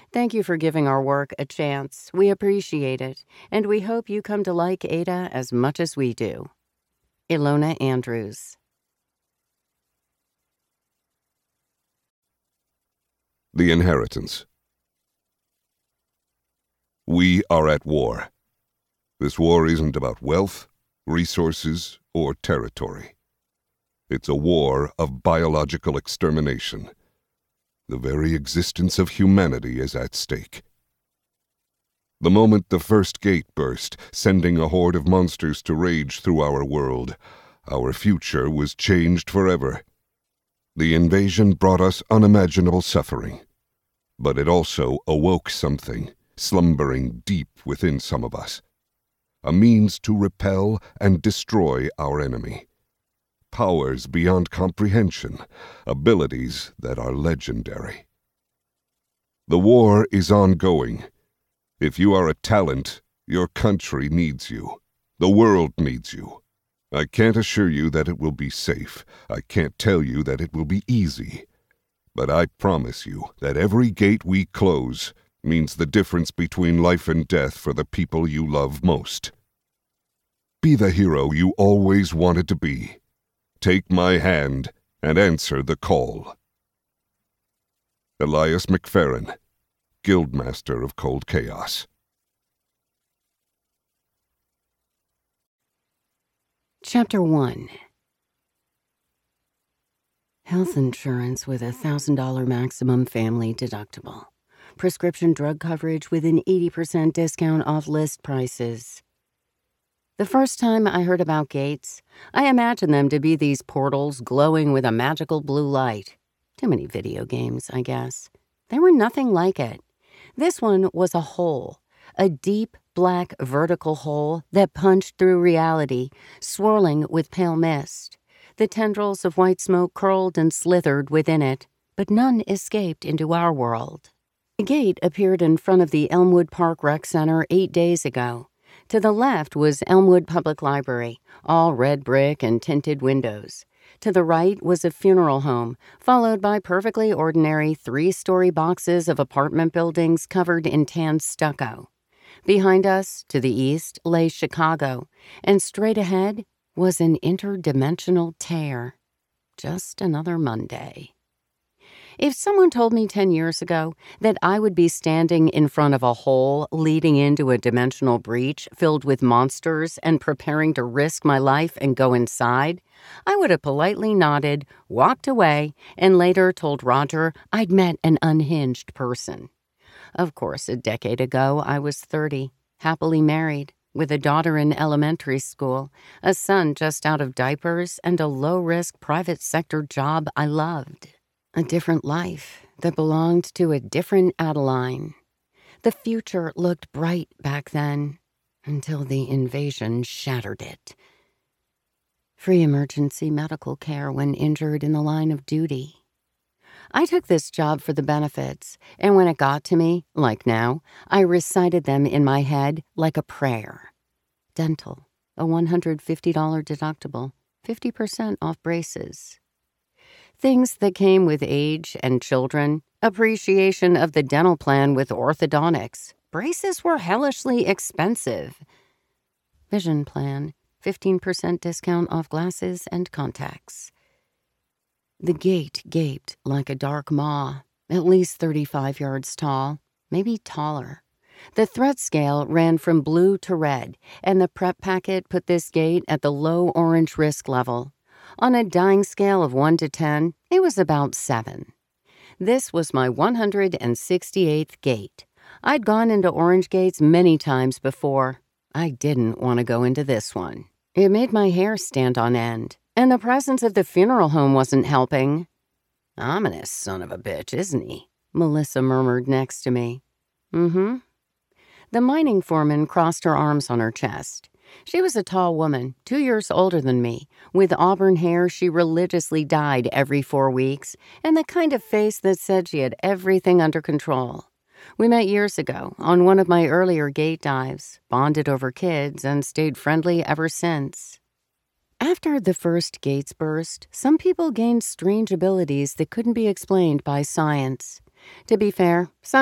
Thank you for giving our work a chance. We appreciate it, and we hope you come to like Ada as much as we do. Ilona Andrews. The Inheritance. We are at war. This war isn't about wealth, resources, or territory. It's a war of biological extermination. The very existence of humanity is at stake. The moment the first gate burst, sending a horde of monsters to rage through our world, our future was changed forever. The invasion brought us unimaginable suffering, but it also awoke something slumbering deep within some of us, a means to repel and destroy our enemy. Powers beyond comprehension, abilities that are legendary. The war is ongoing. If you are a talent, your country needs you. The world needs you. I can't assure you that it will be safe. I can't tell you that it will be easy. But I promise you that every gate we close means the difference between life and death for the people you love most. Be the hero you always wanted to be. Take my hand and answer the call. Elias McFerrin, Guildmaster of Cold Chaos. Chapter 1. Health insurance with a $1,000 maximum family deductible. Prescription drug coverage with an 80% discount off list prices. The first time I heard about gates, I imagined them to be these portals glowing with a magical blue light. Too many video games, I guess. They were nothing like it. This one was a hole, a deep, black, vertical hole that punched through reality, swirling with pale mist. The tendrils of white smoke curled and slithered within it, but none escaped into our world. The gate appeared in front of the Elmwood Park Rec Center 8 days ago. To the left was Elmwood Public Library, all red brick and tinted windows. To the right was a funeral home, followed by perfectly ordinary 3-story boxes of apartment buildings covered in tan stucco. Behind us, to the east, lay Chicago, and straight ahead was an interdimensional tear. Just another Monday. If someone told me 10 years ago that I would be standing in front of a hole leading into a dimensional breach filled with monsters and preparing to risk my life and go inside, I would have politely nodded, walked away, and later told Roger I'd met an unhinged person. Of course, a decade ago, I was 30, happily married, with a daughter in elementary school, a son just out of diapers, and a low-risk private sector job I loved. A different life that belonged to a different Adeline. The future looked bright back then, until the invasion shattered it. Free emergency medical care when injured in the line of duty. I took this job for the benefits, and when it got to me, like now, I recited them in my head like a prayer. Dental, a $150 deductible, 50% off braces. Things that came with age and children, appreciation of the dental plan with orthodontics. Braces were hellishly expensive. Vision plan, 15% discount off glasses and contacts. The gate gaped like a dark maw, at least 35 yards tall, maybe taller. The threat scale ran from blue to red, and the prep packet put this gate at the low orange risk level. On a dying scale of 1 to 10, it was about 7. This was my 168th gate. I'd gone into orange gates many times before. I didn't want to go into this one. It made my hair stand on end, and the presence of the funeral home wasn't helping. Ominous son of a bitch, isn't he? Melissa murmured next to me. Mm-hmm. The mining foreman crossed her arms on her chest. She was a tall woman, 2 years older than me, with auburn hair she religiously dyed every 4 weeks, and the kind of face that said she had everything under control. We met years ago on one of my earlier gate dives, bonded over kids, and stayed friendly ever since. After the first gates burst, some people gained strange abilities that couldn't be explained by science. To be fair,